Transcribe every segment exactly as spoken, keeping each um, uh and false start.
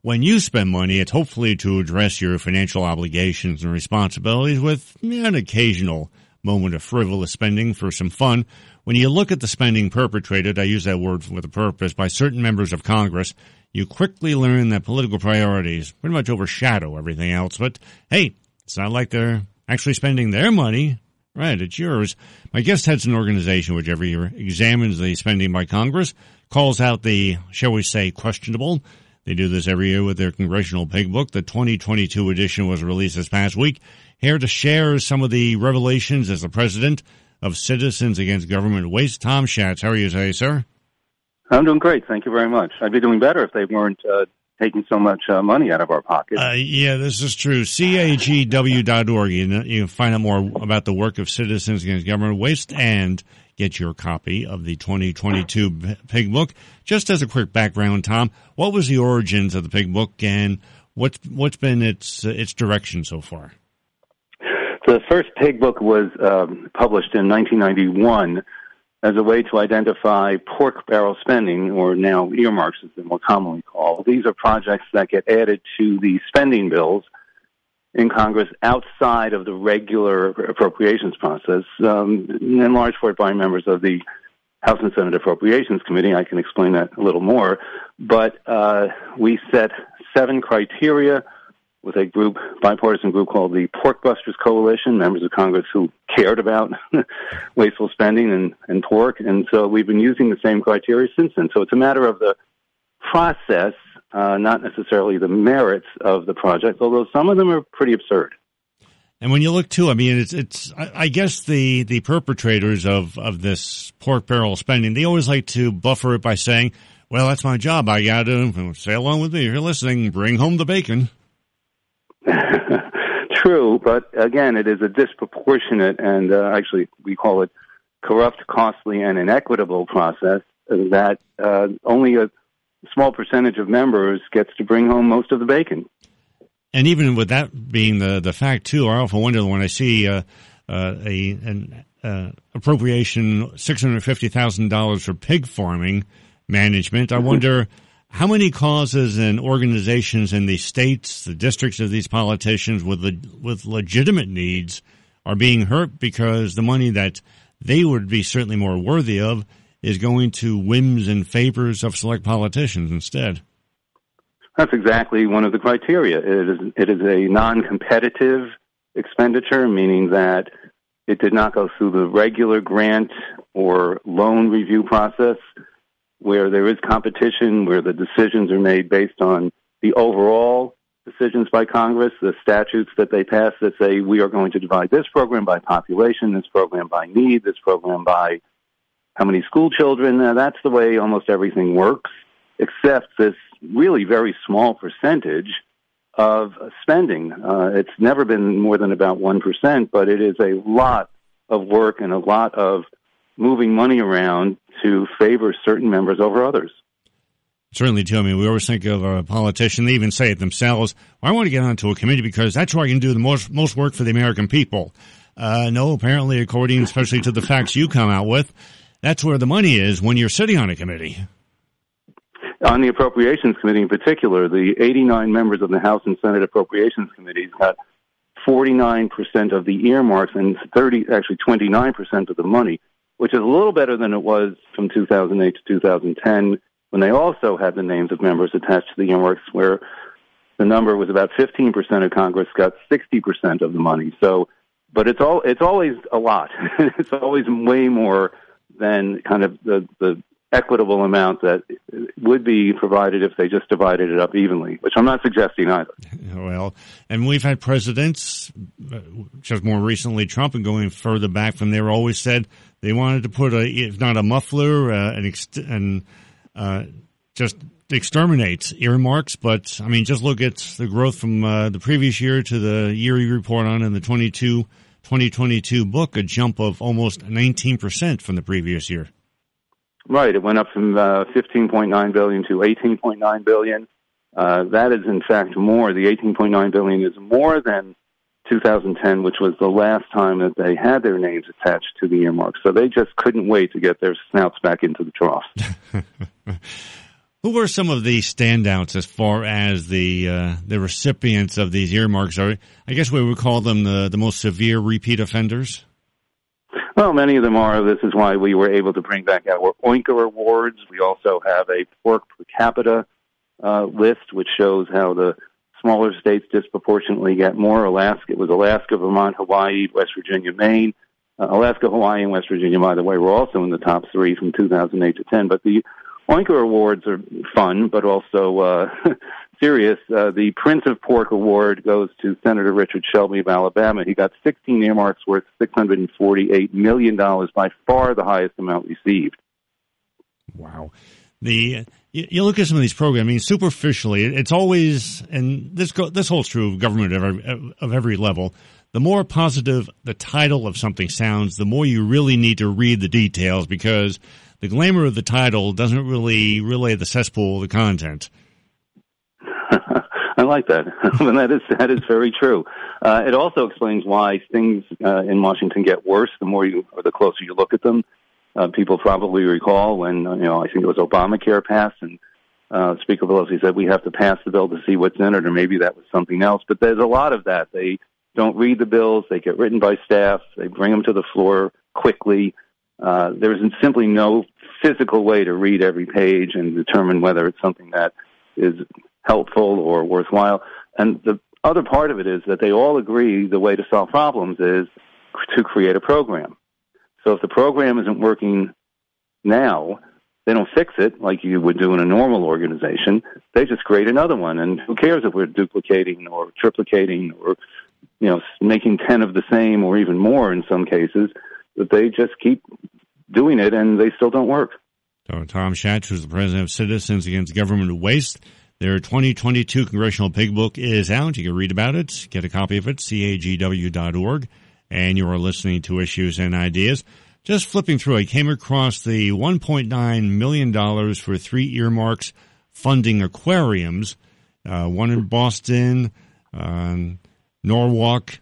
when you spend money, it's hopefully to address your financial obligations and responsibilities with an occasional moment of frivolous spending for some fun. When you look at the spending perpetrated, I use that word with a purpose, by certain members of Congress, you quickly learn that political priorities pretty much overshadow everything else. But hey, it's not like they're actually spending their money. Right, it's yours. My guest heads an organization which every year examines the spending by Congress, calls out the, shall we say, questionable. They do this every year with their Congressional Pig Book. The twenty twenty-two edition was released this past week. Here to share some of the revelations as the president of Citizens Against Government Waste, Tom Schatz. How are you today, sir? I'm doing great. Thank you very much. I'd be doing better if they weren't uh, taking so much uh, money out of our pocket. Uh, yeah, this is true. C A G W dot org. You, know, you can find out more about the work of Citizens Against Government Waste and get your copy of the twenty twenty-two Pig Book. Just as a quick background, Tom, what was the origins of the Pig Book and what's what's been its uh, its direction so far? The first Pig Book was um, published in nineteen ninety-one as a way to identify pork barrel spending, or now earmarks as they're more commonly called. These are projects that get added to the spending bills in Congress outside of the regular appropriations process, um, in large part by members of the House and Senate Appropriations Committee. I can explain that a little more. But uh, we set seven criteria with a group, bipartisan group called the Pork Busters Coalition, members of Congress who cared about wasteful spending and, and pork. And so we've been using the same criteria since then. So it's a matter of the process, uh, not necessarily the merits of the project, although some of them are pretty absurd. And when you look, too, I mean, it's, it's I, I guess the, the perpetrators of, of this pork barrel spending, they always like to buffer it by saying, well, that's my job. I got to say along with me. If you're listening, bring home the bacon. True, but again, it is a disproportionate and uh, actually we call it corrupt, costly, and inequitable process that uh, only a small percentage of members gets to bring home most of the bacon. And even with that being the, the fact, too, I often wonder when I see uh, uh, a an uh, appropriation six hundred fifty thousand dollars for pig farming management, I wonder how many causes and organizations in the states, the districts of these politicians with le- with legitimate needs are being hurt because the money that they would be certainly more worthy of is going to whims and favors of select politicians instead. That's exactly one of the criteria. It is, it is a non-competitive expenditure, meaning that it did not go through the regular grant or loan review process, where there is competition, where the decisions are made based on the overall decisions by Congress, the statutes that they pass that say we are going to divide this program by population, this program by need, this program by how many school children. Now, that's the way almost everything works, except this really very small percentage of spending. Uh, it's never been more than about one percent, but it is a lot of work and a lot of moving money around to favor certain members over others. Certainly, too. I mean, we always think of a politician, they even say it themselves, well, I want to get onto a committee because that's where I can do the most most work for the American people. Uh, no, apparently, according especially to the facts you come out with, that's where the money is when you're sitting on a committee. On the Appropriations Committee in particular, the eighty-nine members of the House and Senate Appropriations Committees got forty-nine percent of the earmarks and thirty, actually twenty-nine percent of the money, which is a little better than it was from two thousand eight to two thousand ten, when they also had the names of members attached to the earmarks, where the number was about fifteen percent of Congress got sixty percent of the money. So, but it's all it's always a lot. It's always way more than kind of the, the equitable amount that would be provided if they just divided it up evenly, which I'm not suggesting either. Well, and we've had presidents, just more recently Trump, and going further back from there, always said they wanted to put a, if not a muffler, uh, an ex- and uh, just exterminate earmarks. But I mean, just look at the growth from uh, the previous year to the year you report on in the twenty-two, twenty twenty-two book, a jump of almost nineteen percent from the previous year. Right. It went up from uh, fifteen point nine billion dollars to eighteen point nine billion dollars. Uh, that is, in fact, more. The eighteen point nine billion dollars is more than two thousand ten, which was the last time that they had their names attached to the earmarks. So they just couldn't wait to get their snouts back into the trough. Who are some of the standouts as far as the uh, the recipients of these earmarks? Are I guess we would call them the, the most severe repeat offenders? Well, many of them are. This is why we were able to bring back our Oinker Awards. We also have a pork per capita uh, list, which shows how the smaller states disproportionately get more. Alaska, it was Alaska, Vermont, Hawaii, West Virginia, Maine. Uh, Alaska, Hawaii, and West Virginia, by the way, were also in the top three from two thousand eight to ten. But the Oinker Awards are fun, but also uh, serious. Uh, the Prince of Pork Award goes to Senator Richard Shelby of Alabama. He got sixteen earmarks worth six hundred forty-eight million dollars, by far the highest amount received. Wow. The you, you look at some of these programs, I mean, superficially, it's always, and this go, this holds true of government of every, of every level, the more positive the title of something sounds, the more you really need to read the details, because the glamour of the title doesn't really relay the cesspool of the content. I like that. And that is that is very true. Uh, it also explains why things uh, in Washington get worse the more you, or the closer you look at them. Uh, people probably recall when, you know, I think it was Obamacare passed, and uh, Speaker Pelosi said we have to pass the bill to see what's in it, or maybe that was something else. But there's a lot of that. They don't read the bills. They get written by staff. They bring them to the floor quickly. Uh, there is simply no physical way to read every page and determine whether it's something that is helpful or worthwhile. And the other part of it is that they all agree the way to solve problems is to create a program. So if the program isn't working now, they don't fix it like you would do in a normal organization. They just create another one. And who cares if we're duplicating or triplicating or, you know, making ten of the same or even more in some cases, but they just keep doing it and they still don't work. So Tom Schatz, who's the president of Citizens Against Government Waste, their twenty twenty-two Congressional Pig Book is out. You can read about it, get a copy of it, C A G W dot org. And you are listening to Issues and Ideas. Just flipping through, I came across the one point nine million dollars for three earmarks funding aquariums, uh, one in Boston, um, Norwalk,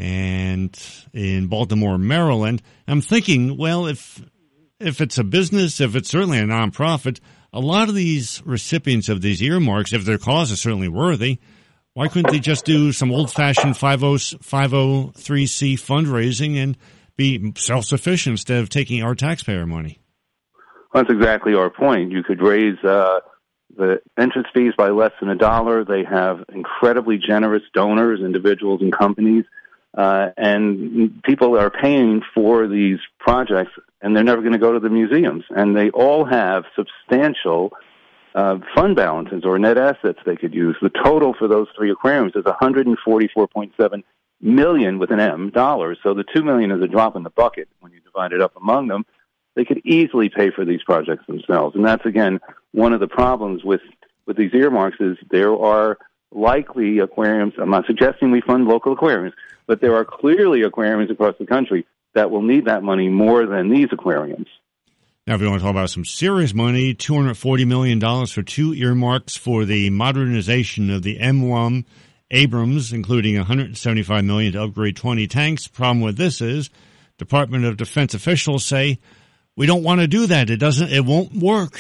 and in Baltimore, Maryland. I'm thinking, well, if if it's a business, if it's certainly a nonprofit, a lot of these recipients of these earmarks, if their cause is certainly worthy, why couldn't they just do some old-fashioned five oh three C fundraising and be self-sufficient instead of taking our taxpayer money? Well, that's exactly our point. You could raise uh, the entrance fees by less than a dollar. They have incredibly generous donors, individuals and companies, uh, and people are paying for these projects, and they're never going to go to the museums. And they all have substantial Uh, fund balances or net assets they could use. The total for those three aquariums is one hundred forty-four point seven million with an M dollars. So the two million is a drop in the bucket when you divide it up among them. They could easily pay for these projects themselves. And that's, again, one of the problems with, with these earmarks is there are likely aquariums. I'm not suggesting we fund local aquariums, but there are clearly aquariums across the country that will need that money more than these aquariums. Now, if you want to talk about some serious money, two hundred forty million dollars for two earmarks for the modernization of the M one Abrams, including one hundred seventy-five million dollars to upgrade twenty tanks. Problem with this is Department of Defense officials say, we don't want to do that. It doesn't, it won't work.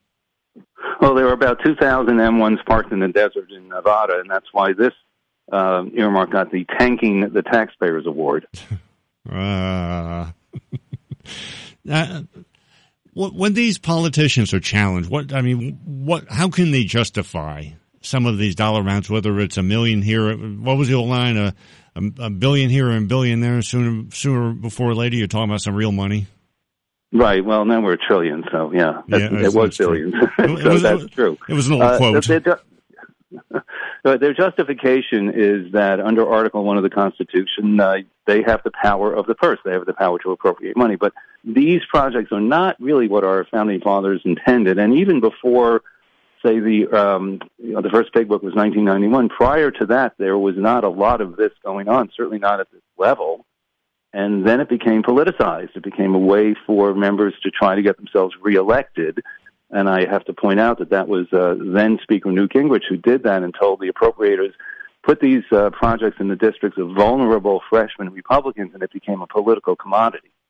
Well, there were about two thousand M ones parked in the desert in Nevada, and that's why this uh, earmark got the Tanking the Taxpayers Award. uh, uh When these politicians are challenged, what I mean, what? How can they justify some of these dollar amounts? Whether it's a million here, what was the old line? A, a, a billion here and a billion there. Sooner, sooner before or later, you're talking about some real money. Right. Well, now we're a trillion, so yeah, yeah it was billions. so it was, that's true. It was an old uh, quote. Their, their justification is that under Article One of the Constitution, uh, they have the power of the purse. They have the power to appropriate money. But these projects are not really what our founding fathers intended. And even before, say, the um, you know, the first Pig Book was nineteen ninety-one. Prior to that, there was not a lot of this going on. Certainly not at this level. And then it became politicized. It became a way for members to try to get themselves reelected. And I have to point out that that was uh, then Speaker Newt Gingrich who did that and told the appropriators, put these uh, projects in the districts of vulnerable freshman Republicans, and it became a political commodity.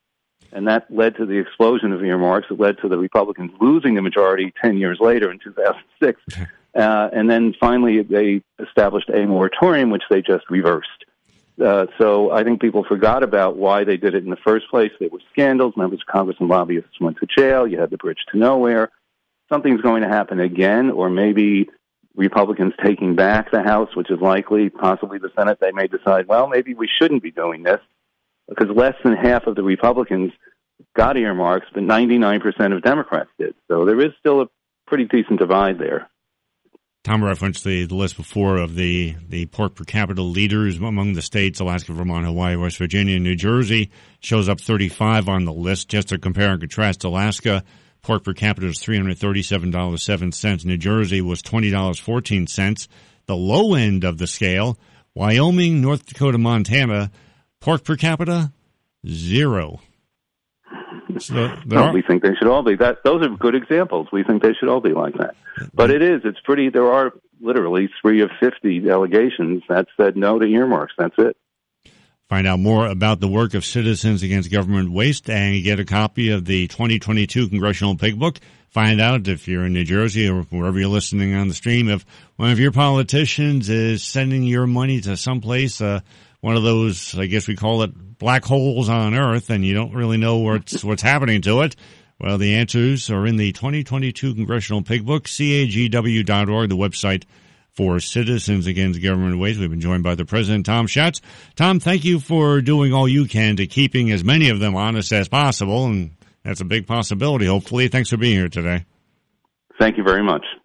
And that led to the explosion of earmarks. It led to the Republicans losing the majority ten years later in two thousand six. Uh, and then finally they established a moratorium, which they just reversed. Uh, so I think people forgot about why they did it in the first place. There were scandals. Members of Congress and lobbyists went to jail. You had the bridge to nowhere. Something's going to happen again, or maybe Republicans taking back the House, which is likely, possibly the Senate. They may decide, well, maybe we shouldn't be doing this, because less than half of the Republicans got earmarks, but ninety-nine percent of Democrats did. So there is still a pretty decent divide there. Tom referenced the, the list before of the, the pork per capita leaders among the states, Alaska, Vermont, Hawaii, West Virginia, and New Jersey. Shows up thirty-five on the list. Just to compare and contrast, Alaska, pork per capita was three hundred thirty-seven dollars and seven cents. New Jersey was twenty dollars and fourteen cents. The low end of the scale, Wyoming, North Dakota, Montana, pork per capita, zero. So no, are, we think they should all be that. Those are good examples. We think they should all be like that. But it is. It's pretty. There are literally three of fifty delegations that said no to earmarks. That's it. Find out more about the work of Citizens Against Government Waste and get a copy of the twenty twenty-two Congressional Pig Book. Find out if you're in New Jersey or wherever you're listening on the stream, if one of your politicians is sending your money to someplace, uh, one of those, I guess we call it black holes on Earth, and you don't really know what's, what's happening to it. Well, the answers are in the twenty twenty-two Congressional Pig Book, C A G W dot org, the website for Citizens Against Government Waste. We've been joined by the President, Tom Schatz. Tom, thank you for doing all you can to keeping as many of them honest as possible, and that's a big possibility, hopefully. Thanks for being here today. Thank you very much.